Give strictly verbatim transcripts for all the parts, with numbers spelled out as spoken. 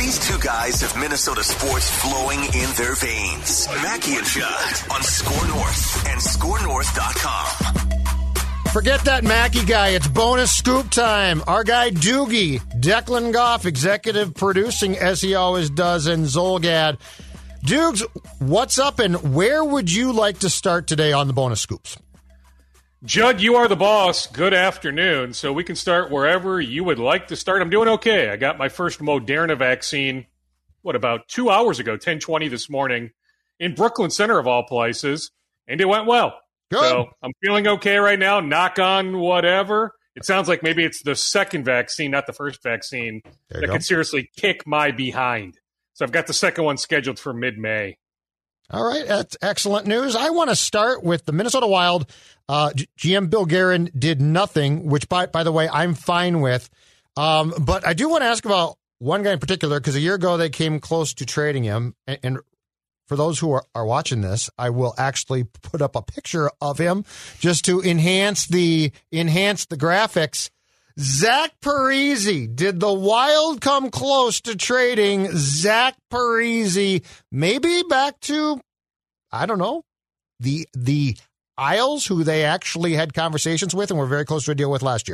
These two guys have Minnesota sports flowing in their veins. Mackey and Judd on Score North and score north dot com. Forget that Mackey guy. It's bonus scoop time. Our guy Doogie, Declan Goff, executive producing as he always does, and Zolgad. Dukes, what's up, and where would you like to start today on the bonus scoops? Judd, you are the boss. Good afternoon. So we can start wherever you would like to start. I'm doing okay. I got my first Moderna vaccine, what, about two hours ago, ten twenty this morning, in Brooklyn Center of all places, and it went well. Good. So I'm feeling okay right now. Knock on whatever. It sounds like maybe it's the second vaccine, not the first vaccine, that go. could seriously kick my behind. So I've got the second one scheduled for mid-May. All right, that's excellent news. I want to start with the Minnesota Wild. Uh, G M Bill Guerin did nothing, which, by, by the way, I'm fine with. Um, but I do want to ask about one guy in particular, because a year ago they came close to trading him. And, and for those who are, are watching this, I will actually put up a picture of him just to enhance the enhance the graphics. Zach Parise. Did the Wild come close to trading Zach Parise? Maybe back to, I don't know, the the Isles, who they actually had conversations with and were very close to a deal with last year.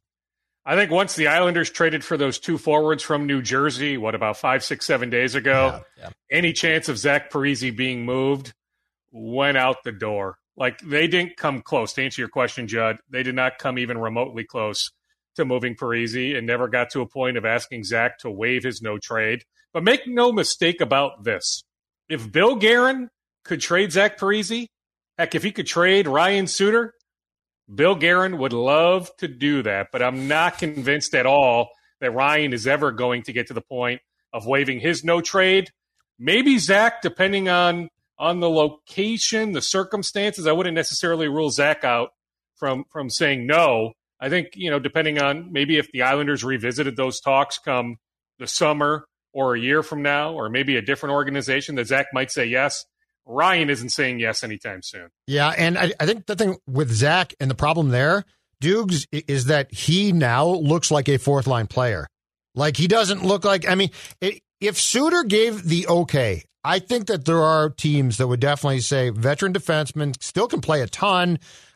I think once the Islanders traded for those two forwards from New Jersey, what, about five, six, seven days ago, yeah, yeah. any chance of Zach Parise being moved went out the door. Like, they didn't come close. To answer your question, Judd, they did not come even remotely close to moving Parise, and never got to a point of asking Zach to waive his no trade. But make no mistake about this. If Bill Guerin could trade Zach Parise, heck, if he could trade Ryan Suter, Bill Guerin would love to do that, but I'm not convinced at all that Ryan is ever going to get to the point of waiving his no trade. Maybe Zach, depending on, on the location, the circumstances. I wouldn't necessarily rule Zach out from, from saying no. I think, you know, depending on maybe if the Islanders revisited those talks come the summer or a year from now, or maybe a different organization, that Zach might say yes. Ryan isn't saying yes anytime soon. Yeah, and I, I think the thing with Zach and the problem there, Dukes, is that he now looks like a fourth-line player. Like, he doesn't look like, I mean, it, if Suter gave the okay, I think that there are teams that would definitely say veteran defenseman, still can play a ton.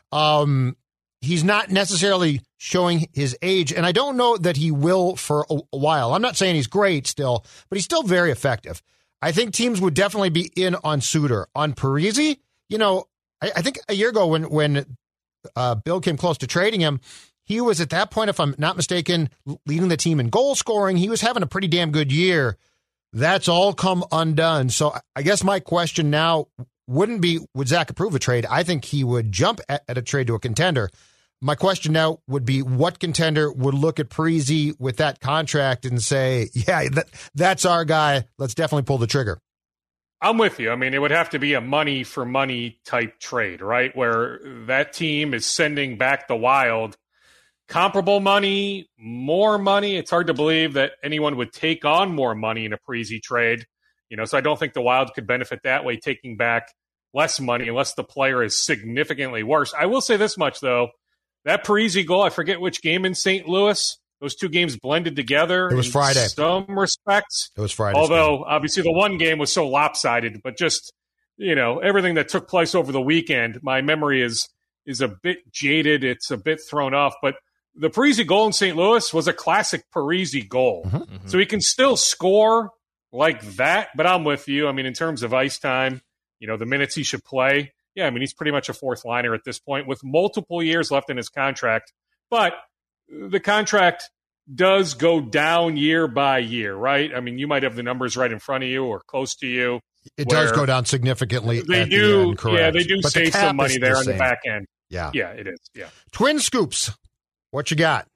Um, he's not necessarily showing his age, and I don't know that he will for a, a while. I'm not saying he's great still, but he's still very effective. I think teams would definitely be in on Suter. On Parise, you know, I, I think a year ago when when uh, Bill came close to trading him, he was at that point, if I'm not mistaken, leading the team in goal scoring. He was having a pretty damn good year. That's all come undone. So I guess my question now wouldn't be, would Zach approve a trade? I think he would jump at, at a trade to a contender. My question now would be, what contender would look at Parise with that contract and say, yeah, that, that's our guy. Let's definitely pull the trigger. I'm with you. I mean, it would have to be a money for money type trade, right? Where that team is sending back the Wild comparable money, more money. It's hard to believe that anyone would take on more money in a Parise trade. You know, so I don't think the Wild could benefit that way, taking back less money unless the player is significantly worse. I will say this much, though. That Parise goal, I forget which game in Saint Louis, those two games blended together. It was in Friday. some respects. It was Friday. Although, obviously, the one game was so lopsided, but just, you know, everything that took place over the weekend, my memory is is a bit jaded. It's a bit thrown off. But the Parise goal in Saint Louis was a classic Parise goal. Mm-hmm, mm-hmm. So he can still score like that. But I'm with you. I mean, in terms of ice time, you know, the minutes he should play, yeah, I mean, he's pretty much a fourth liner at this point with multiple years left in his contract. But the contract does go down year by year, right? I mean, you might have the numbers right in front of you or close to you. It does go down significantly. They at do, the end, correct. Yeah, they do but save the some money there the on the back end. Yeah. Yeah, it is. Yeah. Twin scoops. What you got?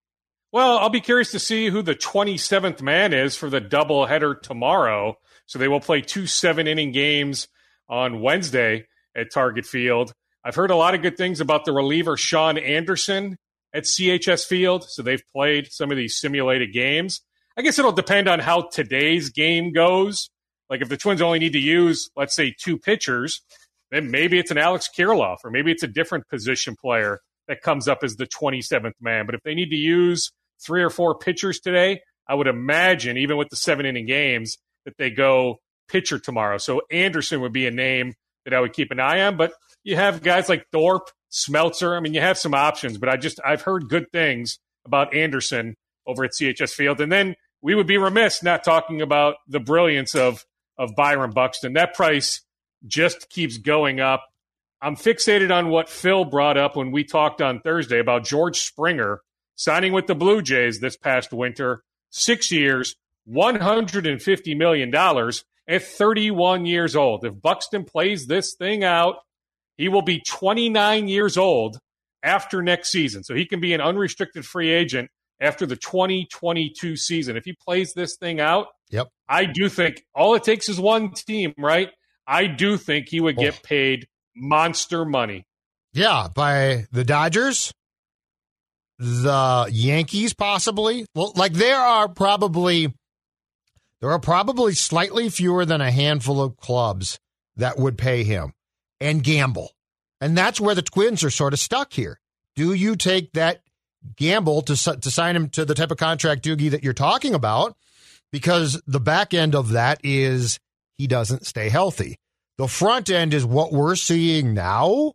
Well, I'll be curious to see who the twenty-seventh man is for the doubleheader tomorrow. So they will play two seven-inning games on Wednesday at Target Field. I've heard a lot of good things about the reliever Sean Anderson at C H S Field. So they've played some of these simulated games. I guess it'll depend on how today's game goes. Like if the Twins only need to use, let's say, two pitchers, then maybe it's an Alex Kirilloff or maybe it's a different position player that comes up as the twenty-seventh man. But if they need to use three or four pitchers today, I would imagine, even with the seven-inning games, that they go pitcher tomorrow. So Anderson would be a name that I would keep an eye on. But you have guys like Thorpe, Smeltzer. I mean, you have some options. But I just I've heard good things about Anderson over at C H S Field. And then we would be remiss not talking about the brilliance of of Byron Buxton. That price just keeps going up. I'm fixated on what Phil brought up when we talked on Thursday about George Springer signing with the Blue Jays this past winter. Six years, one hundred fifty million dollars at thirty-one years old. If Buxton plays this thing out, he will be twenty-nine years old after next season. So he can be an unrestricted free agent after the twenty twenty-two season. If he plays this thing out, yep. I do think all it takes is one team, right? I do think he would get oh. paid monster money. Yeah, by the Dodgers, the Yankees possibly. Well, like there are probably there are probably slightly fewer than a handful of clubs that would pay him and gamble. And that's where the Twins are sort of stuck here. Do you take that gamble to to sign him to the type of contract, Doogie, that you're talking about? Because the back end of that is he doesn't stay healthy. The front end is what we're seeing now.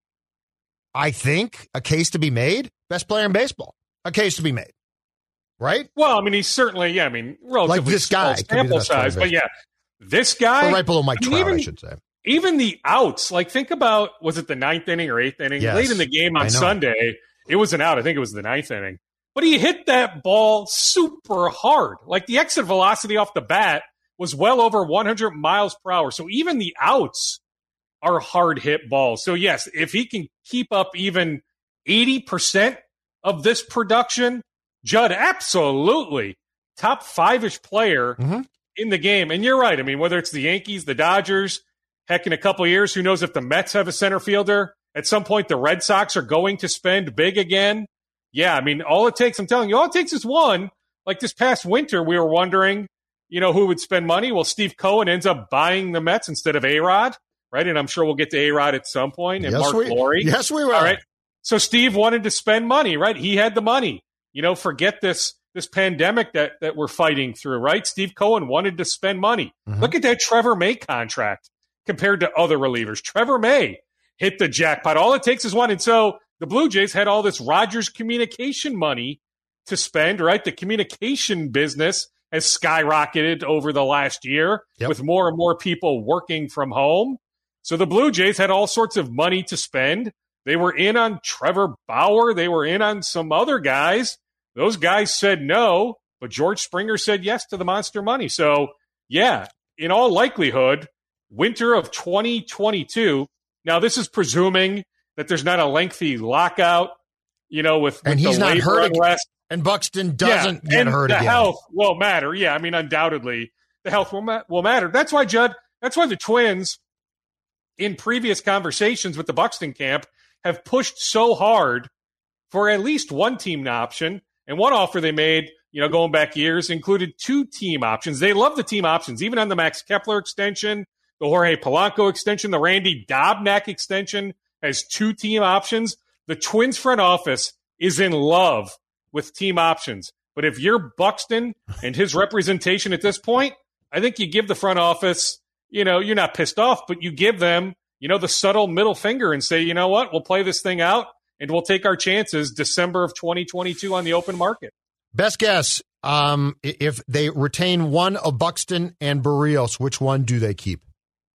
I think a case to be made. Best player in baseball. A case to be made. Right? Well, I mean, he's certainly, yeah, I mean, relatively like this guy sample size. But yeah, this guy. Or right below Mike I mean, Trout, even, I should say. Even the outs, like think about, was it the ninth inning or eighth inning? Yes, late in the game on Sunday, it was an out. I think it was the ninth inning. But he hit that ball super hard. Like the exit velocity off the bat was well over one hundred miles per hour. So even the outs are hard hit balls. So yes, if he can keep up even eighty percent of this production, Judd, absolutely top five-ish player mm-hmm. in the game. And you're right. I mean, whether it's the Yankees, the Dodgers, heck, in a couple of years, who knows if the Mets have a center fielder? At some point, the Red Sox are going to spend big again. Yeah, I mean, all it takes, I'm telling you, all it takes is one. Like this past winter, we were wondering, you know, who would spend money? Well, Steve Cohen ends up buying the Mets instead of A-Rod, right? And I'm sure we'll get to A-Rod at some point, and yes, Mark we, Lowry. Yes, we will. All right. So Steve wanted to spend money, right? He had the money. You know, forget this this pandemic that, that we're fighting through, right? Steve Cohen wanted to spend money. Mm-hmm. Look at that Trevor May contract compared to other relievers. Trevor May hit the jackpot. All it takes is one. And so the Blue Jays had all this Rogers communication money to spend, right? The communication business has skyrocketed over the last year yep. with more and more people working from home. So the Blue Jays had all sorts of money to spend. They were in on Trevor Bauer. They were in on some other guys. Those guys said no, but George Springer said yes to the monster money. So, yeah, in all likelihood, winter of twenty twenty-two. Now, this is presuming that there's not a lengthy lockout, you know, with, with and he's the not hurt unrest. And Buxton doesn't yeah, get and hurt the again. The health will matter. Yeah, I mean, undoubtedly, the health will, ma- will matter. That's why, Judd, that's why the Twins, in previous conversations with the Buxton camp, have pushed so hard for at least one team option. And one offer they made, you know, going back years, included two team options. They love the team options, even on the Max Kepler extension, the Jorge Polanco extension, the Randy Dobnak extension has two team options. The Twins front office is in love with team options. But if you're Buxton and his representation at this point, I think you give the front office, you know, you're not pissed off, but you give them, you know, the subtle middle finger and say, you know what, we'll play this thing out and we'll take our chances December of twenty twenty-two on the open market. Best guess, um, if they retain one of Buxton and Barrios, which one do they keep?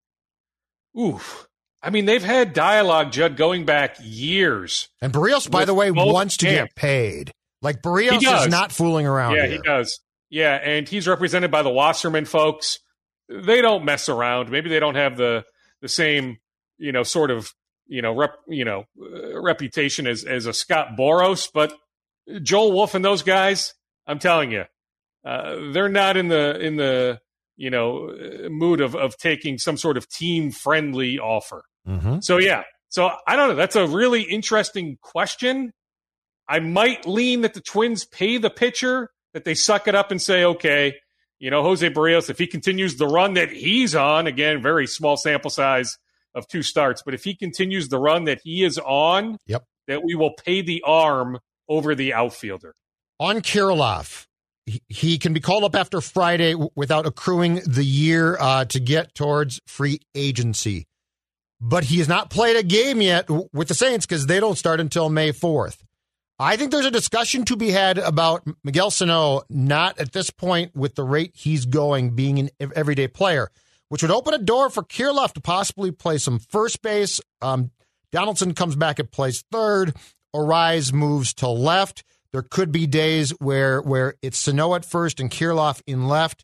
Oof. I mean, they've had dialogue, Judd, going back years. And Barrios, by the way, wants to camp. get paid. Like, Barrios is not fooling around Yeah, here. he does. Yeah, and he's represented by the Wasserman folks. They don't mess around. Maybe they don't have the the same, you know, sort of, you know, rep, you know, uh, reputation as as a Scott Boros, but Joel Wolf and those guys, I'm telling you, uh, they're not in the in the you know mood of of taking some sort of team friendly offer. Mm-hmm. So yeah, so I don't know. That's a really interesting question. I might lean that the Twins pay the pitcher, that they suck it up and say, okay, you know, Jose Barrios, if he continues the run that he's on, again, very small sample size of two starts, but if he continues the run that he is on, yep. that we will pay the arm over the outfielder. On Kirilloff, he, he can be called up after Friday w- without accruing the year uh, to get towards free agency. But he has not played a game yet w- with the Saints because they don't start until May fourth. I think there's a discussion to be had about Miguel Sano not at this point with the rate he's going being an everyday player, which would open a door for Kirilloff to possibly play some first base. Um, Donaldson comes back and plays third. Arise moves to left. There could be days where where it's Sano at first and Kirilloff in left.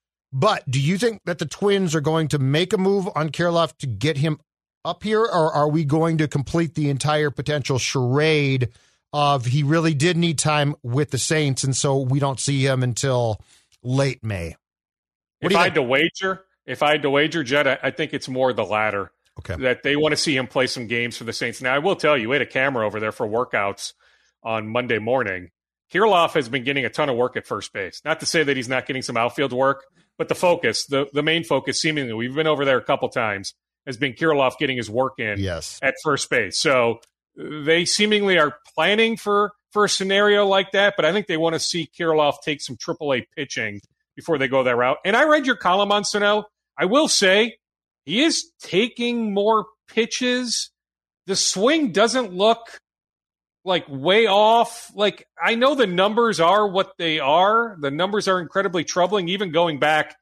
But do you think that the Twins are going to make a move on Kirilloff to get him up here, or are we going to complete the entire potential charade of he really did need time with the Saints, and so we don't see him until late May? What if I had to wager, if I had to wager, Jed, I, I think it's more the latter. Okay. That they want to see him play some games for the Saints. Now, I will tell you, we had a camera over there for workouts on Monday morning. Kirilloff has been getting a ton of work at first base. Not to say that he's not getting some outfield work, but the focus, the, the main focus, seemingly, we've been over there a couple times, has been Kirilloff getting his work in yes. at first base. So they seemingly are planning for, for a scenario like that, but I think they want to see Kirilloff take some triple A pitching before they go that route. And I read your column on Sano. I will say he is taking more pitches. The swing doesn't look like way off. Like, I know the numbers are what they are. The numbers are incredibly troubling, even going back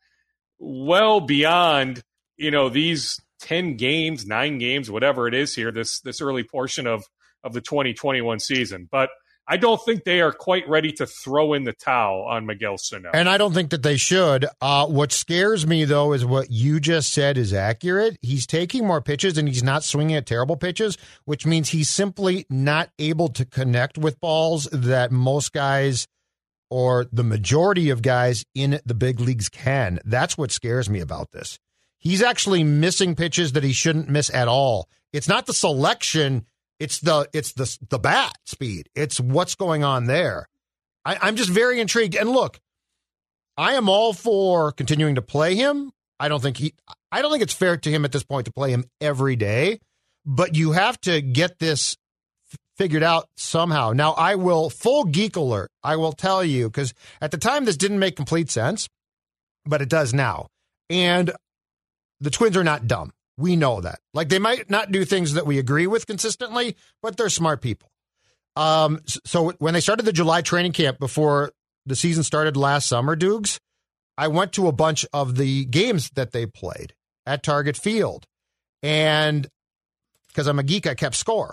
well beyond, you know, these ten games, nine games, whatever it is here, this this early portion of, of the twenty twenty-one season. But I don't think they are quite ready to throw in the towel on Miguel Sano. And I don't think that they should. Uh, what scares me, though, is what you just said is accurate. He's taking more pitches, and he's not swinging at terrible pitches, which means he's simply not able to connect with balls that most guys or the majority of guys in the big leagues can. That's what scares me about this. He's actually missing pitches that he shouldn't miss at all. It's not the selection. It's the it's the the bat speed. It's what's going on there. I, I'm just very intrigued. And look, I am all for continuing to play him. I don't think he. I don't think it's fair to him at this point to play him every day. But you have to get this f- figured out somehow. Now, I will full geek alert. I will tell you, because at the time this didn't make complete sense, but it does now. And the Twins are not dumb. We know that. Like, they might not do things that we agree with consistently, but they're smart people. Um, so when they started the July training camp before the season started last summer, Dukes, I went to a bunch of the games that they played at Target Field. And because I'm a geek, I kept score.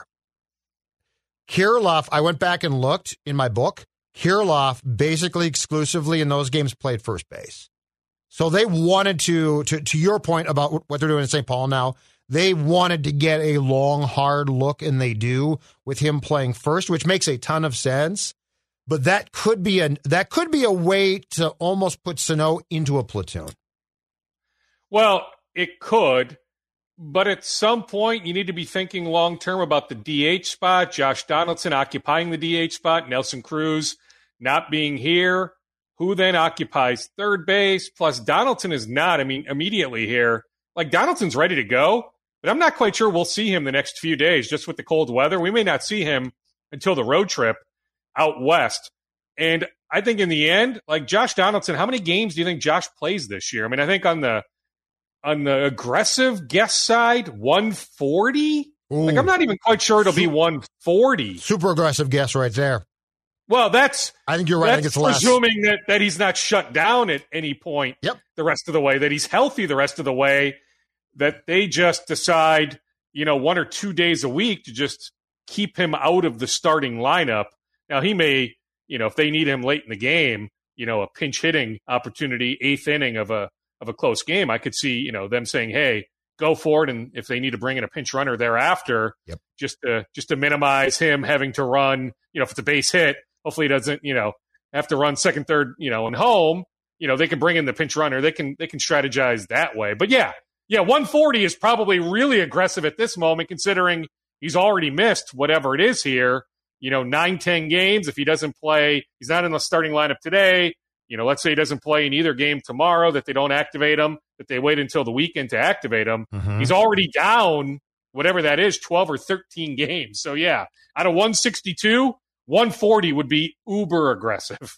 Kirilloff, I went back and looked in my book. Kirilloff basically exclusively in those games played first base. So they wanted to, to, to your point about what they're doing in Saint Paul now, they wanted to get a long, hard look, and they do with him playing first, which makes a ton of sense. But that could be a that could be a way to almost put Sano into a platoon. Well, it could, but at some point you need to be thinking long term about the D H spot. Josh Donaldson occupying the D H spot, Nelson Cruz not being here. Who then occupies third base? Plus, Donaldson is not, I mean, immediately here. Like, Donaldson's ready to go, but I'm not quite sure we'll see him the next few days just with the cold weather. We may not see him until the road trip out west. And I think in the end, like, Josh Donaldson, how many games do you think Josh plays this year? I mean, I think on the on the aggressive guess side, one forty? Ooh. Like, I'm not even quite sure it'll be one forty. Super aggressive guess right there. Well, that's I think you're right. I think it's less. Presuming that, that he's not shut down at any point yep. the rest of the way, that he's healthy the rest of the way, that they just decide, you know, one or two days a week to just keep him out of the starting lineup. Now, he may, you know, if they need him late in the game, you know, a pinch hitting opportunity, eighth inning of a of a close game, I could see, you know, them saying, hey, go for it. And if they need to bring in a pinch runner thereafter, yep. just to just to minimize him having to run, you know, if it's a base hit, hopefully he doesn't, you know, have to run second, third, you know, and home, you know, they can bring in the pinch runner. They can they can strategize that way. But yeah, yeah, one forty is probably really aggressive at this moment, considering he's already missed whatever it is here, you know, nine, ten games. If he doesn't play, he's not in the starting lineup today. You know, let's say he doesn't play in either game tomorrow, that they don't activate him, that they wait until the weekend to activate him. Mm-hmm. He's already down, whatever that is, twelve or thirteen games. So yeah, out of one sixty-two, one forty would be uber aggressive.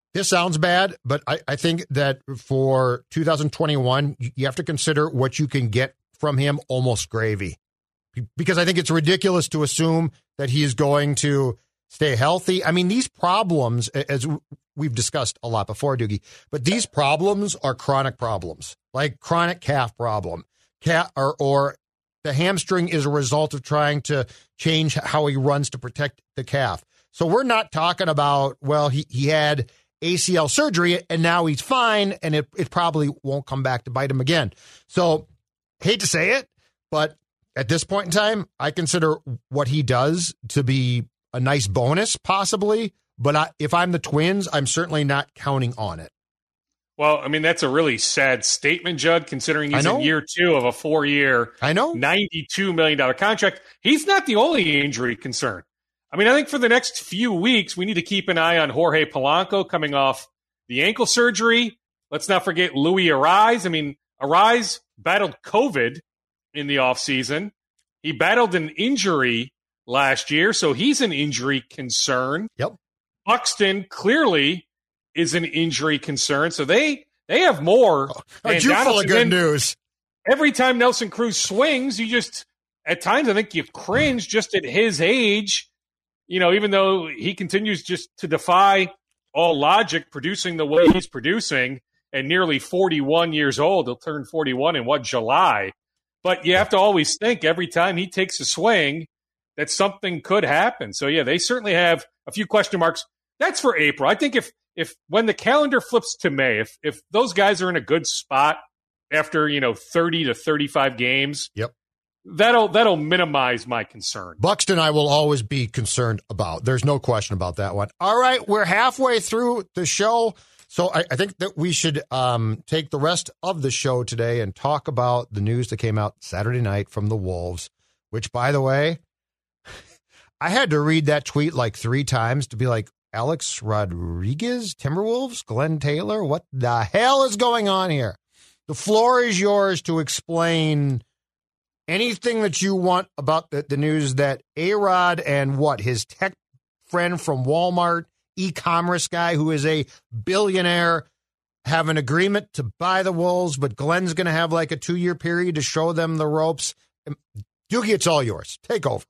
This sounds bad, but I, I think that for two thousand twenty-one, you have to consider what you can get from him, almost gravy. Because I think it's ridiculous to assume that he is going to stay healthy. I mean, these problems, as we've discussed a lot before, Doogie, but these problems are chronic problems, like chronic calf problem. Calf, or, or the hamstring is a result of trying to change how he runs to protect the calf. So we're not talking about, well, he, he had A C L surgery and now he's fine and it, it probably won't come back to bite him again. So hate to say it, but at this point in time, I consider what he does to be a nice bonus, possibly. But I, if I'm the Twins, I'm certainly not counting on it. Well, I mean, that's a really sad statement, Judd, considering he's in year two of a four-year, I know, ninety-two million dollars contract. He's not the only injury concern. I mean, I think for the next few weeks, we need to keep an eye on Jorge Polanco coming off the ankle surgery. Let's not forget Louis Arise. I mean, Arise battled COVID in the offseason. He battled an injury last year, so he's an injury concern. Yep. Buxton clearly is an injury concern, so they they have more. Oh, you full of good news. Every time Nelson Cruz swings, you just, at times, I think you cringe just at his age. You know, even though he continues just to defy all logic, producing the way he's producing, and nearly forty-one years old. He'll turn forty-one in, what, July? But you have to always think every time he takes a swing that something could happen. So, yeah, they certainly have a few question marks. That's for April. I think if if when the calendar flips to May, if if those guys are in a good spot after, you know, thirty to thirty-five games, yep, that'll that'll minimize my concern. Buxton I will always be concerned about. There's no question about that one. All right, we're halfway through the show. So I, I think that we should um, take the rest of the show today and talk about the news that came out Saturday night from the Wolves, which, by the way, I had to read that tweet like three times to be like, Alex Rodriguez, Timberwolves, Glenn Taylor, what the hell is going on here? The floor is yours to explain anything that you want about the, the news that A-Rod and what, his tech friend from Walmart, e-commerce guy who is a billionaire, have an agreement to buy the Wolves, but Glenn's going to have like a two-year period to show them the ropes. Doogie, it's all yours. Take over.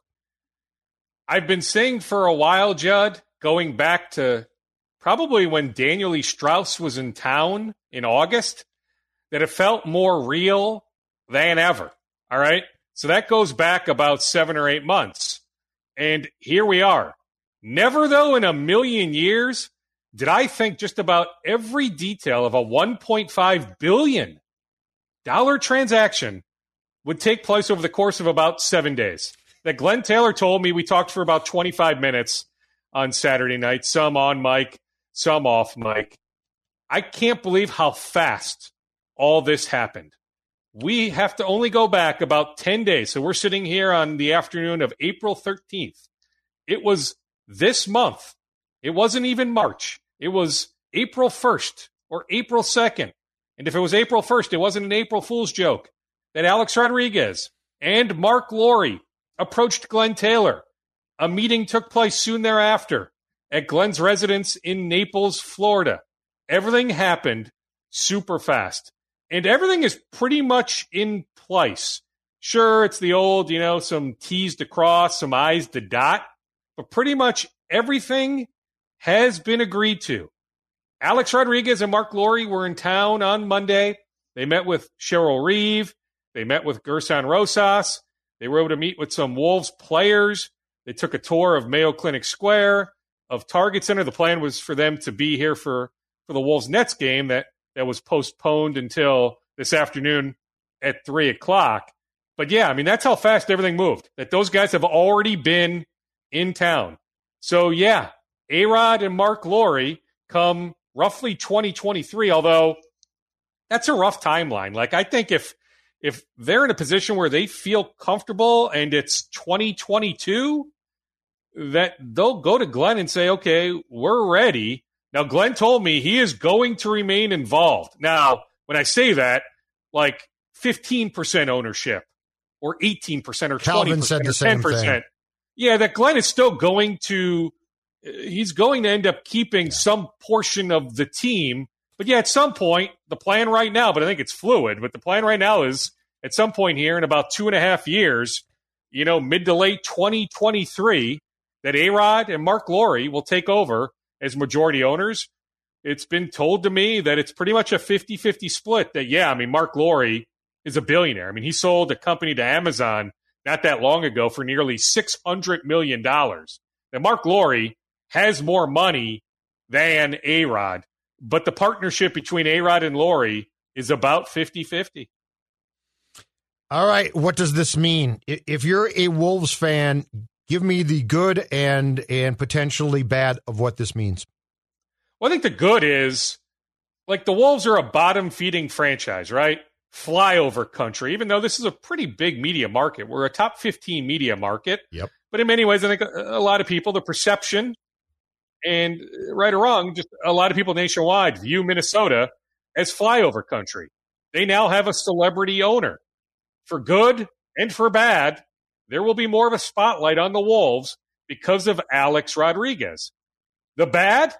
I've been saying for a while, Judd, going back to probably when Daniel E. Strauss was in town in August, that it felt more real than ever. All right? So that goes back about seven or eight months. And here we are. Never, though, in a million years did I think just about every detail of a one point five billion dollars transaction would take place over the course of about seven days. That Glenn Taylor told me. We talked for about twenty-five minutes on Saturday night, some on mic, some off mic. I can't believe how fast all this happened. We have to only go back about ten days. So we're sitting here on the afternoon of April thirteenth. It was this month. It wasn't even March. It was April first or April second. And if it was April first, it wasn't an April Fool's joke that Alex Rodriguez and Mark Lowry approached Glenn Taylor. A meeting took place soon thereafter at Glenn's residence in Naples, Florida. Everything happened super fast. And everything is pretty much in place. Sure, it's the old, you know, some T's to cross, some I's to dot. But pretty much everything has been agreed to. Alex Rodriguez and Mark Lowry were in town on Monday. They met with Cheryl Reeve. They met with Gerson Rosas. They were able to meet with some Wolves players. They took a tour of Mayo Clinic Square, of Target Center. The plan was for them to be here for, for the Wolves-Nets game that, that was postponed until this afternoon at three o'clock. But, yeah, I mean, that's how fast everything moved, that those guys have already been in town. So, yeah, A-Rod and Mark Lowry come roughly twenty twenty-three, although that's a rough timeline. Like, I think if if they're in a position where they feel comfortable and it's twenty twenty-two, that they'll go to Glenn and say, okay, we're ready. Now, Glenn told me he is going to remain involved. Now, when I say that, like fifteen percent ownership or eighteen percent or Calvin twenty percent said the or ten percent. same thing. Yeah, that Glenn is still going to he's going to end up keeping yeah. some portion of the team. But yeah, at some point, the plan right now, but I think it's fluid, but the plan right now is at some point here in about two and a half years, you know, mid to late twenty twenty-three, that A-Rod and Mark Lowry will take over as majority owners. It's been told to me that it's pretty much a fifty-fifty split. That, yeah, I mean, Mark Lowry is a billionaire. I mean, he sold a company to Amazon not that long ago for nearly six hundred million dollars. Now, Mark Lowry has more money than A-Rod, but the partnership between A-Rod and Lowry is about fifty-fifty. All right, what does this mean? If you're a Wolves fan, give me the good and and potentially bad of what this means. Well, I think the good is, like, the Wolves are a bottom-feeding franchise, right? Flyover country, even though this is a pretty big media market. We're a top fifteen media market. Yep. But in many ways, I think a, a lot of people, the perception, and right or wrong, just a lot of people nationwide view Minnesota as flyover country. They now have a celebrity owner. For good and for bad, there will be more of a spotlight on the Wolves because of Alex Rodriguez. The bad,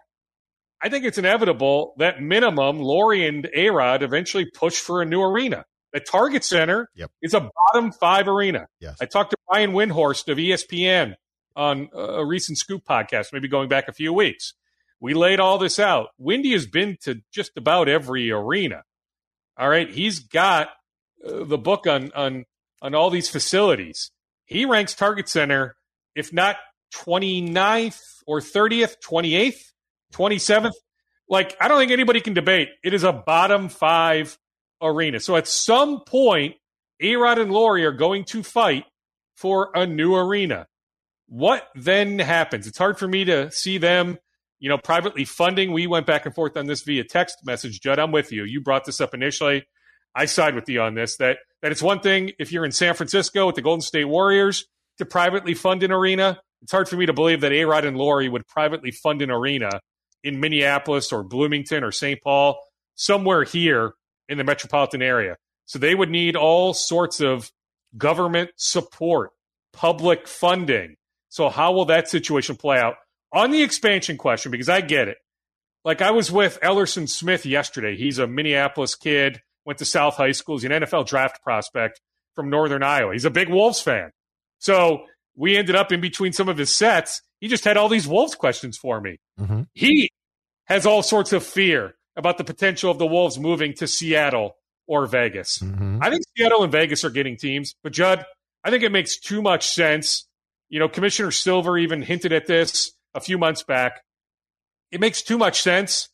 I think it's inevitable that minimum Lowry and A-Rod eventually push for a new arena. The Target Center yep. is a bottom five arena. Yes. I talked to Brian Windhorst of E S P N on a recent Scoop podcast, maybe going back a few weeks. We laid all this out. Windy has been to just about every arena. All right, he's got uh, the book on on on all these facilities. He ranks Target Center, if not twenty-ninth or thirtieth, twenty-eighth, twenty-seventh. Like, I don't think anybody can debate. It is a bottom five arena. So at some point, A-Rod and Lowry are going to fight for a new arena. What then happens? It's hard for me to see them, you know, privately funding. We went back and forth on this via text message. Judd, I'm with you. You brought this up initially. I side with you on this, that, that it's one thing if you're in San Francisco with the Golden State Warriors to privately fund an arena. It's hard for me to believe that A-Rod and Lowry would privately fund an arena in Minneapolis or Bloomington or Saint Paul, somewhere here in the metropolitan area. So they would need all sorts of government support, public funding. So how will that situation play out? On the expansion question, because I get it. Like, I was with Ellerson Smith yesterday. He's a Minneapolis kid, went to South High School. He's an N F L draft prospect from Northern Iowa. He's a big Wolves fan. So we ended up in between some of his sets. He just had all these Wolves questions for me. Mm-hmm. He has all sorts of fear about the potential of the Wolves moving to Seattle or Vegas. Mm-hmm. I think Seattle and Vegas are getting teams. But, Judd, I think it makes too much sense. You know, Commissioner Silver even hinted at this a few months back. It makes too much sense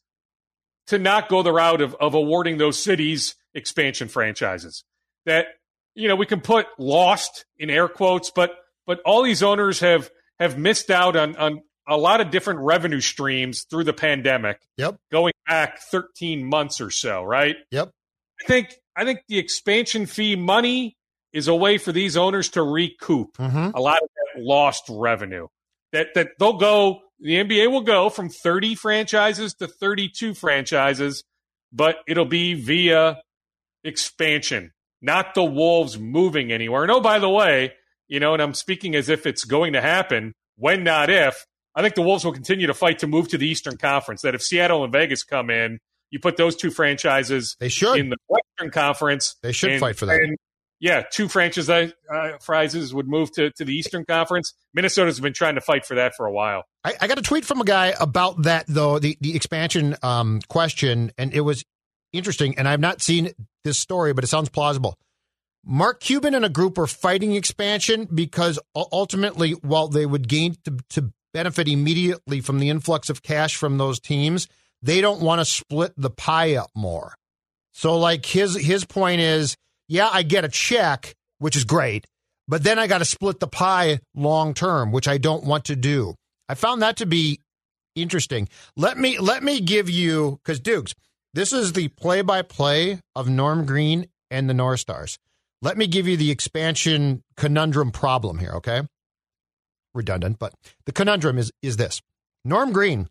to not go the route of, of awarding those cities expansion franchises. That, you know, we can put lost in air quotes, but but all these owners have have missed out on, on a lot of different revenue streams through the pandemic. Yep. Going back thirteen months or so, right? Yep. I think I think the expansion fee money is a way for these owners to recoup mm-hmm. a lot of that lost revenue. That that they'll go, the N B A will go from thirty franchises to thirty-two franchises, but it'll be via expansion, not the Wolves moving anywhere. And oh, by the way, you know, and I'm speaking as if it's going to happen, when not if, I think the Wolves will continue to fight to move to the Eastern Conference. That if Seattle and Vegas come in, you put those two franchises they should. in the Western Conference. They should and, fight for that. And, yeah, two franchise uh, franchises would move to, to the Eastern Conference. Minnesota's been trying to fight for that for a while. I, I got a tweet from a guy about that, though, the, the expansion um, question, and it was interesting, and I've not seen this story, but it sounds plausible. Mark Cuban and a group are fighting expansion because ultimately, while they would gain to, to benefit immediately from the influx of cash from those teams, they don't want to split the pie up more. So, like, his his point is, yeah, I get a check, which is great, but then I got to split the pie long term, which I don't want to do. I found that to be interesting. Let me let me give you, because Dukes, this is the play-by-play of Norm Green and the North Stars. Let me give you the expansion conundrum problem here, okay? Redundant, but the conundrum is is this. Norm Green,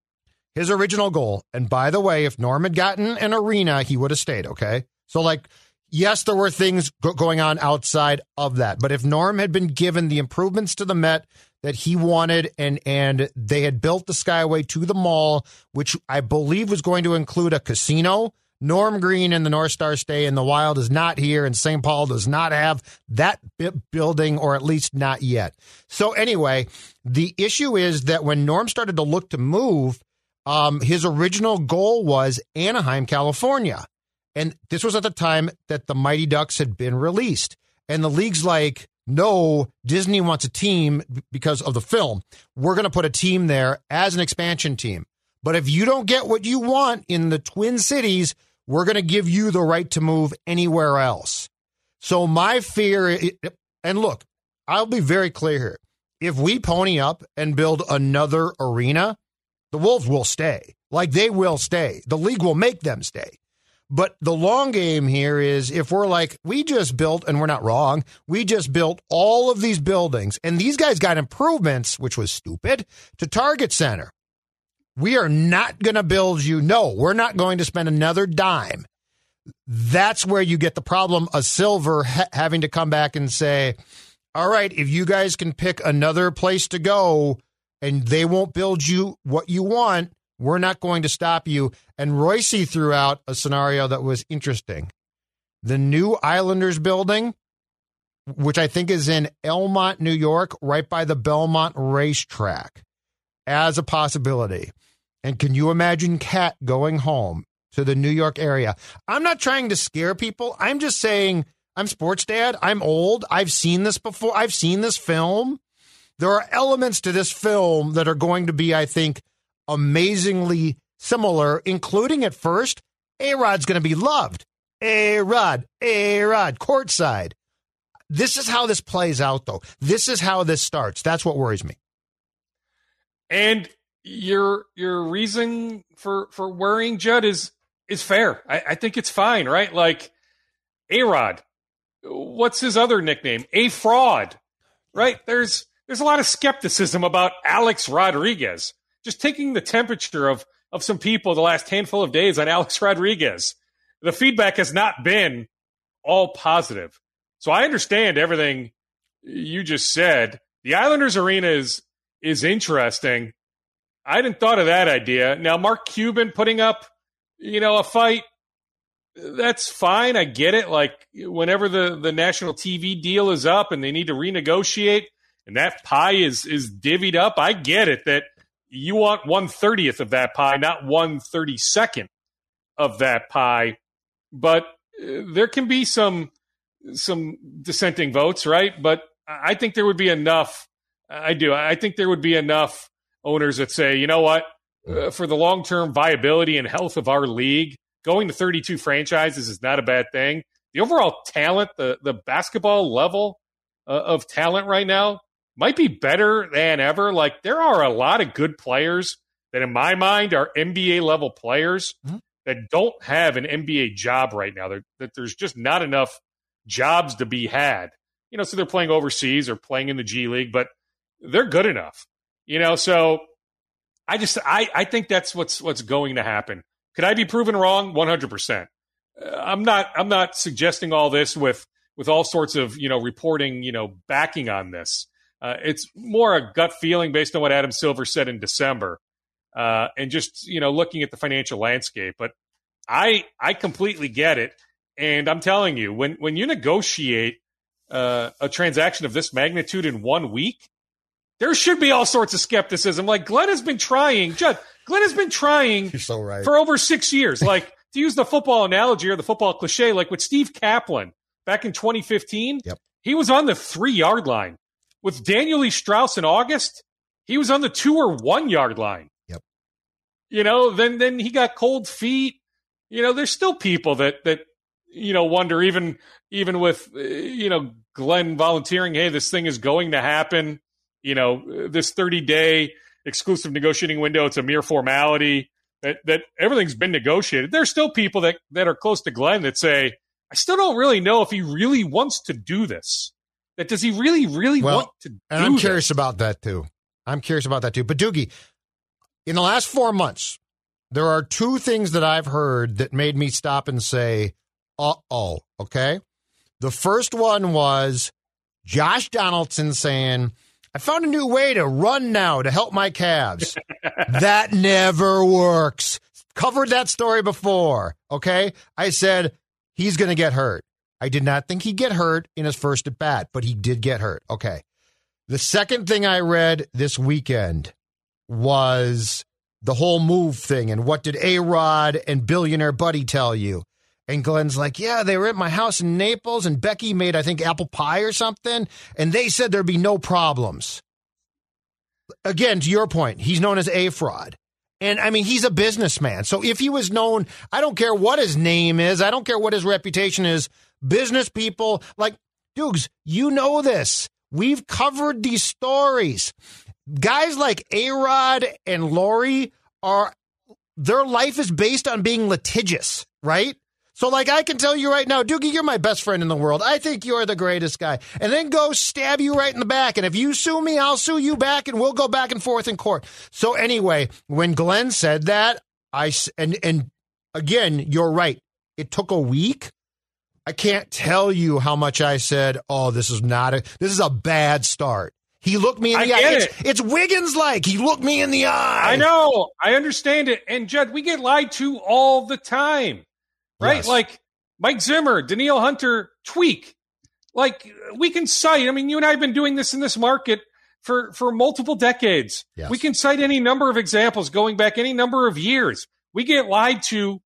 his original goal, and by the way, if Norm had gotten an arena, he would have stayed, okay? So, like, yes, there were things go- going on outside of that. But if Norm had been given the improvements to the Met, that he wanted, and and they had built the Skyway to the mall, which I believe was going to include a casino. Norm Green and the North Star stay, and the Wild is not here, and Saint Paul does not have that building, or at least not yet. So anyway, the issue is that when Norm started to look to move, um, his original goal was Anaheim, California. And this was at the time that the Mighty Ducks had been released. And the league's like, no, Disney wants a team because of the film. We're going to put a team there as an expansion team. But if you don't get what you want in the Twin Cities, we're going to give you the right to move anywhere else. So my fear, and look, I'll be very clear here. If we pony up and build another arena, the Wolves will stay. Like, they will stay. The league will make them stay. But the long game here is if we're like, we just built, and we're not wrong, we just built all of these buildings, and these guys got improvements, which was stupid, to Target Center. We are not going to build you. No, we're not going to spend another dime. That's where you get the problem of Silver ha- having to come back and say, all right, if you guys can pick another place to go and they won't build you what you want, we're not going to stop you. And Royce threw out a scenario that was interesting. The new Islanders building, which I think is in Elmont, New York, right by the Belmont racetrack, as a possibility. And can you imagine Cat going home to the New York area? I'm not trying to scare people. I'm just saying, I'm sports dad. I'm old. I've seen this before. I've seen this film. There are elements to this film that are going to be, I think, amazingly similar, including at first, A-Rod's going to be loved. A-Rod, A-Rod, courtside. This is how this plays out, though. This is how this starts. That's what worries me. And your your reason for, for worrying, Judd, is is fair. I, I think it's fine, right? Like, A-Rod, what's his other nickname? A-Fraud, right? There's there's a lot of skepticism about Alex Rodriguez. Just taking the temperature of, of some people the last handful of days on Alex Rodriguez, the feedback has not been all positive. So I understand everything you just said. The Islanders arena is is interesting. I hadn't thought of that idea. Now, Mark Cuban putting up, you know, a fight, that's fine. I get it. Like, whenever the, the national T V deal is up and they need to renegotiate and that pie is is divvied up, I get it that you want one thirtieth of that pie, not one thirty-second of that pie. But uh, there can be some some dissenting votes, right? But I think there would be enough. I do. I think there would be enough owners that say, you know what, uh, for the long-term viability and health of our league, going to thirty-two franchises is not a bad thing. The overall talent, the, the basketball level uh, of talent right now might be better than ever. Like, there are a lot of good players that, in my mind, are N B A-level players mm-hmm. that don't have an N B A job right now. They're, that there's just not enough jobs to be had. You know, so they're playing overseas or playing in the G League, but they're good enough. You know, so I just I, I think that's what's what's going to happen. Could I be proven wrong? one hundred percent. Uh, I'm not I'm not suggesting all this with with all sorts of, you know, reporting, you know, backing on this. Uh, it's more a gut feeling based on what Adam Silver said in December, uh, and just, you know, looking at the financial landscape. But I I completely get it, and I'm telling you, when when you negotiate uh, a transaction of this magnitude in one week, there should be all sorts of skepticism. Like, Glenn has been trying, Judd, Glenn has been trying You're so right. for over six years. Like, to use the football analogy or the football cliche, like with Steve Kaplan back in twenty fifteen, yep. he was on the three-yard line. With Daniel Lee Strauss in August, he was on the two or one-yard line. Yep. You know, then then he got cold feet. You know, there's still people that, that you know, wonder, even, even with, uh, you know, Glenn volunteering, hey, this thing is going to happen. You know, this thirty-day exclusive negotiating window, it's a mere formality, that, that everything's been negotiated. There's still people that, that are close to Glenn that say, I still don't really know if he really wants to do this. That does he really, really well, want to do and I'm this? curious about that, too. I'm curious about that, too. But, Doogie, in the last four months, there are two things that I've heard that made me stop and say, uh-oh, okay? The first one was Josh Donaldson saying, I found a new way to run now to help my calves. That never works. Covered that story before, okay? I said he's going to get hurt. I did not think he'd get hurt in his first at bat, but he did get hurt. Okay. The second thing I read this weekend was the whole move thing and what did A-Rod and Billionaire Buddy tell you? And Glenn's like, yeah, they were at my house in Naples, and Becky made, I think, apple pie or something, and they said there'd be no problems. Again, to your point, he's known as A-Fraud. And, I mean, he's a businessman. So if he was known, I don't care what his name is, I don't care what his reputation is, business people, like, Dukes, you know this. We've covered these stories. Guys like A-Rod and Lori are, their life is based on being litigious, right? So, like, I can tell you right now, Doogie, you're my best friend in the world. I think you're the greatest guy. And then go stab you right in the back. And if you sue me, I'll sue you back, and we'll go back and forth in court. So, anyway, when Glenn said that, I, and, and again, you're right. It took a week. I can't tell you how much I said, oh, this is not a, this is a bad start. He looked me in the I eye. get It's, it. it's Wiggins-like. He looked me in the eye. I know. I understand it. And, Judd, we get lied to all the time. Right? Yes. Like Mike Zimmer, Daniil Hunter, tweak. Like we can cite, I mean, you and I have been doing this in this market for, for multiple decades. Yes. We can cite any number of examples going back any number of years. We get lied to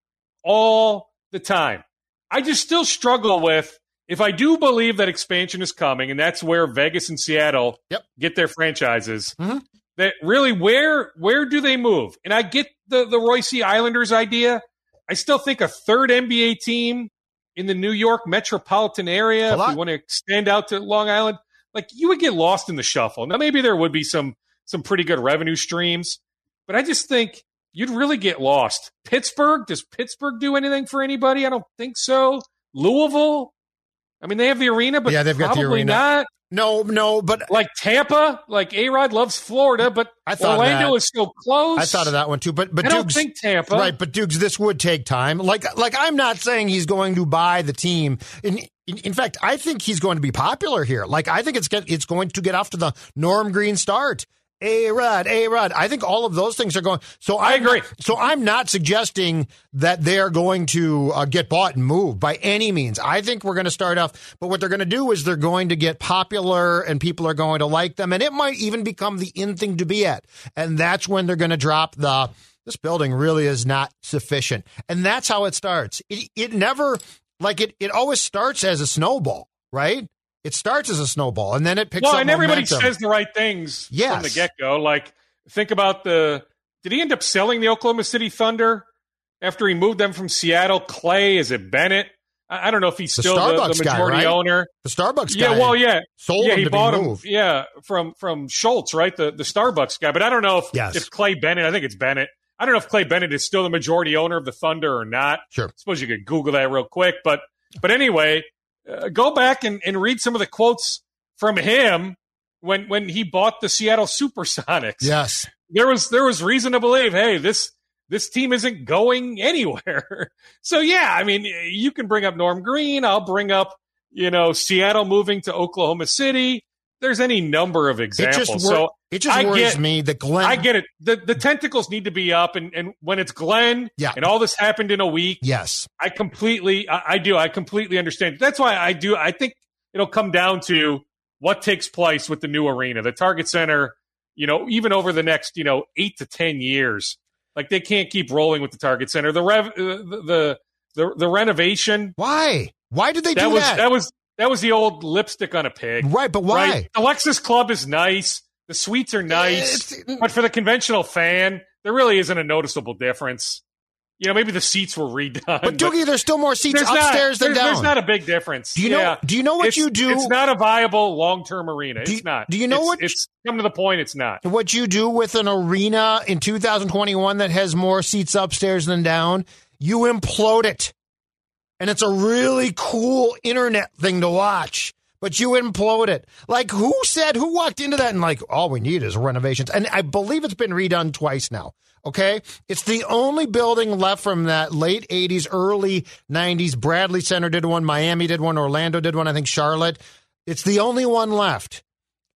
all the time. I just still struggle with, if I do believe that expansion is coming, and that's where Vegas and Seattle Yep. get their franchises, Mm-hmm. that really where where do they move? And I get the, the Royce Islanders idea. I still think a third N B A team in the New York metropolitan area, if we want to extend out to Long Island, like you would get lost in the shuffle. Now, maybe there would be some some pretty good revenue streams, but I just think you'd really get lost. Pittsburgh, does Pittsburgh do anything for anybody? I don't think so. Louisville, I mean, they have the arena, but yeah, they've got the probably arena. not. No, no, but Like Tampa, like A-Rod loves Florida, but I thought Orlando that. is so close. I thought of that one too. But but I don't Dukes, think Tampa. right? But Dukes, this would take time. Like like I'm not saying he's going to buy the team. In in, in fact, I think he's going to be popular here. Like I think it's get it's going to get off to the Norm Green start. A-Rod, A-Rod. I think all of those things are going. So I I'm agree. Not, so I'm not suggesting that they're going to uh, get bought and moved by any means. I think we're going to start off, but what they're going to do is they're going to get popular and people are going to like them, and it might even become the in thing to be at. And that's when they're going to drop the, this building really is not sufficient. And that's how it starts. It, it never, like it, it always starts as a snowball, right? It starts as a snowball, and then it picks well, up and everybody momentum. says the right things Yes. from the get-go. Like, think about the – did he end up selling the Oklahoma City Thunder after he moved them from Seattle? Clay, is it Bennett? I, I don't know if he's The still the, Starbucks the guy, majority right? owner. The Starbucks Yeah, guy. well, yeah. sold yeah, him he to bought be him, moved. yeah, from, from Schultz, right, the, the Starbucks guy. But I don't know if, Yes. if Clay Bennett – I think it's Bennett. I don't know if Clay Bennett is still the majority owner of the Thunder or not. Sure. I suppose you could Google that real quick. But, but anyway, uh, go back and, and read some of the quotes from him when when he bought the Seattle Supersonics. Yes. There was there was reason to believe, hey, this this team isn't going anywhere. So yeah, I mean, you can bring up Norm Green, I'll bring up, you know, Seattle moving to Oklahoma City. There's any number of examples. It just, wor- so it just I worries get, me that Glenn. I get it. The the tentacles need to be up, and, and when it's Glenn Yeah. and all this happened in a week, Yes. I completely I, I do. I completely understand. That's why I do I think it'll come down to what takes place with the new arena, the Target Center, you know, even over the next, you know, eight to ten years. Like they can't keep rolling with the Target Center. The rev, uh, the, the the the renovation. Why? Why did they That do was that? that was that was the old lipstick on a pig. Right, but why? Right? The Lexus Club is nice. The suites are nice. It's- But for the conventional fan, there really isn't a noticeable difference. You know, maybe the seats were redone. But Doogie, there's still more seats there's upstairs not, than there's, down. There's not a big difference. Do you know- Yeah. do you know what It's- you do- It's not a viable long-term arena. Do you- It's not. do you know It's- what- It's come to the point. It's not. What you do with an arena in two thousand twenty-one that has more seats upstairs than down, you implode it. And it's a really cool internet thing to watch. But you implode it. Like, who said, who walked into that and like, all we need is renovations? And I believe it's been redone twice now. Okay? It's the only building left from that late eighties, early nineties. Bradley Center did one. Miami did one. Orlando did one. I think Charlotte. It's the only one left.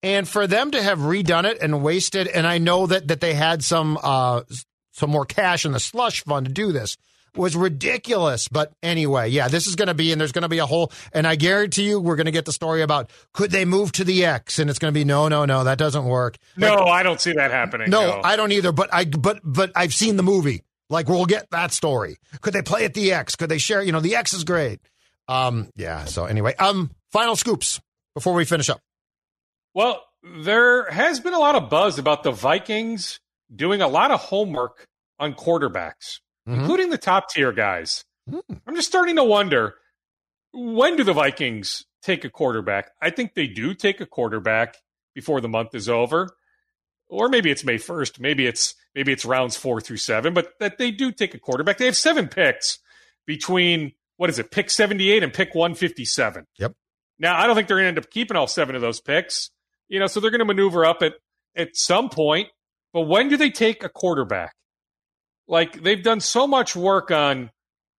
And for them to have redone it and wasted, and I know that, that they had some uh, some more cash in the slush fund to do this, was ridiculous. But anyway, yeah, this is going to be, and there's going to be a whole, and I guarantee you we're going to get the story about could they move to the X, and it's going to be no, no, no, that doesn't work. No, like, I don't see that happening. No, no, I don't either. But I, but but I've seen the movie. Like we'll get that story. Could they play at the X? Could they share? You know, the X is great. Um, yeah. So anyway, um, final scoops before we finish up. Well, there has been a lot of buzz about the Vikings doing a lot of homework on quarterbacks, mm-hmm. including the top tier guys. Mm-hmm. I'm just starting to wonder, when do the Vikings take a quarterback? I think they do take a quarterback before the month is over. Or maybe it's May first. Maybe it's maybe it's rounds four through seven, but that they do take a quarterback. They have seven picks between, what is it, pick seventy-eight and pick one fifty-seven. Yep. Now, I don't think they're going to end up keeping all seven of those picks. You know, so they're going to maneuver up at, at some point. But when do they take a quarterback? Like, they've done so much work on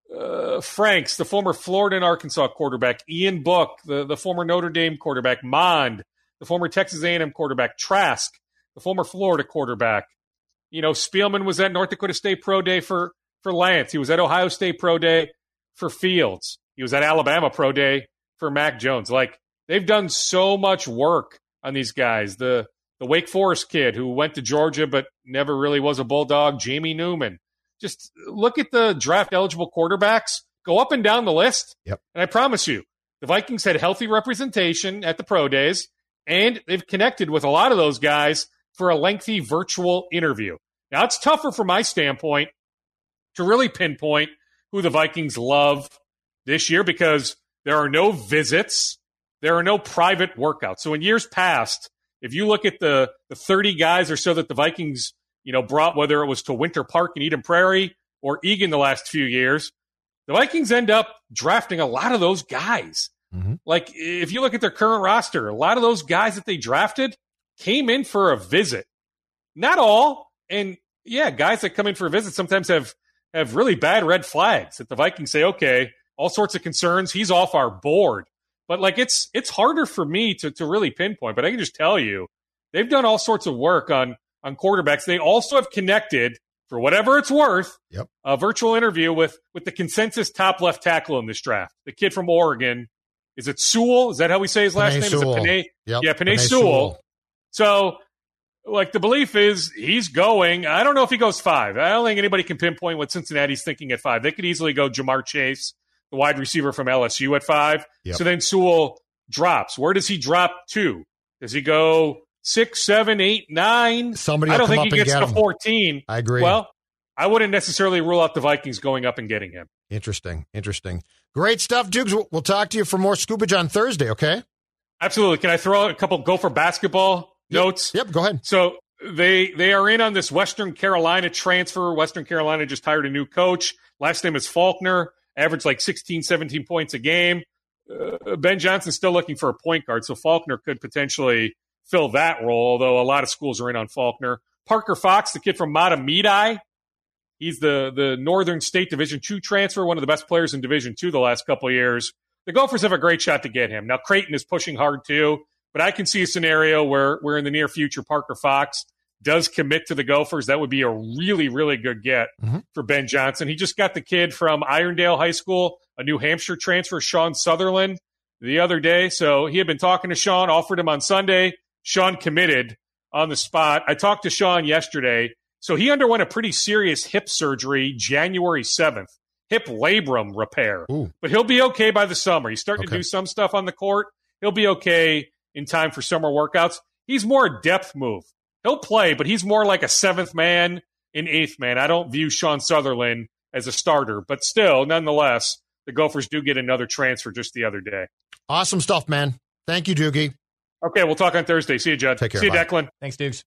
uh, Franks, the former Florida and Arkansas quarterback, Ian Book, the, the former Notre Dame quarterback, Mond, the former Texas A and M quarterback, Trask, the former Florida quarterback. You know, Spielman was at North Dakota State Pro Day for, for Lance. He was at Ohio State Pro Day for Fields. He was at Alabama Pro Day for Mac Jones. Like, they've done so much work on these guys. The the Wake Forest kid who went to Georgia but never really was a Bulldog, Jamie Newman. Just look at the draft-eligible quarterbacks. Go up and down the list. Yep. And I promise you, the Vikings had healthy representation at the Pro Days, and they've connected with a lot of those guys for a lengthy virtual interview. Now, it's tougher from my standpoint to really pinpoint who the Vikings love this year because there are no visits. There are no private workouts. So in years past, if you look at the, the thirty guys or so that the Vikings, you know, brought, whether it was to Winter Park in Eden Prairie or Eagan the last few years, the Vikings end up drafting a lot of those guys. Mm-hmm. Like, if you look at their current roster, a lot of those guys that they drafted came in for a visit. Not all. And, yeah, guys that come in for a visit sometimes have, have really bad red flags that the Vikings say, okay, all sorts of concerns, he's off our board. But, like, it's it's harder for me to, to really pinpoint. But I can just tell you, they've done all sorts of work on, on quarterbacks. They also have connected, for whatever it's worth, yep. a virtual interview with, with the consensus top left tackle in this draft, the kid from Oregon. Is it Sewell? Is that how we say his last Penei name? Sewell. Is it Penei? Yep. Yeah, Penei, Penei Sewell. Sewell. So, like, the belief is he's going. I don't know if he goes five. I don't think anybody can pinpoint what Cincinnati's thinking at five. They could easily go Jamar Chase, the wide receiver from L S U, at five. Yep. So then Sewell drops. Where does he drop to? Does he go six, seven, eight, nine? Somebody I don't will come think he up and gets get to him. fourteen. I agree. Well, I wouldn't necessarily rule out the Vikings going up and getting him. Interesting. Interesting. Great stuff, Dukes. We'll talk to you for more scoopage on Thursday, okay? Absolutely. Can I throw out a couple Gopher basketball yep. notes? Yep, go ahead. So they they are in on this Western Carolina transfer. Western Carolina just hired a new coach. Last name is Faulkner. Averaged like sixteen, seventeen points a game. Uh, Ben Johnson's still looking for a point guard, so Faulkner could potentially fill that role, although a lot of schools are in on Faulkner. Parker Fox, the kid from Matamidi. He's the, the Northern State Division two transfer, one of the best players in Division two the last couple of years. The Gophers have a great shot to get him. Now, Creighton is pushing hard too, but I can see a scenario where, where in the near future Parker Fox does commit to the Gophers. That would be a really, really good get mm-hmm. for Ben Johnson. He just got the kid from Irondale High School, a New Hampshire transfer, Sean Sutherland, the other day. So he had been talking to Sean, offered him on Sunday. Sean committed on the spot. I talked to Sean yesterday. So he underwent a pretty serious hip surgery January seventh, hip labrum repair. Ooh. But he'll be okay by the summer. He's starting okay. to do some stuff on the court. He'll be okay in time for summer workouts. He's more a depth move. He'll play, but he's more like a seventh man, an eighth man. I don't view Sean Sutherland as a starter, but still, nonetheless, the Gophers do get another transfer just the other day. Awesome stuff, man. Thank you, Doogie. Okay, we'll talk on Thursday. See you, Judd. Take care. See you, bye. Declan. Thanks, Dukes.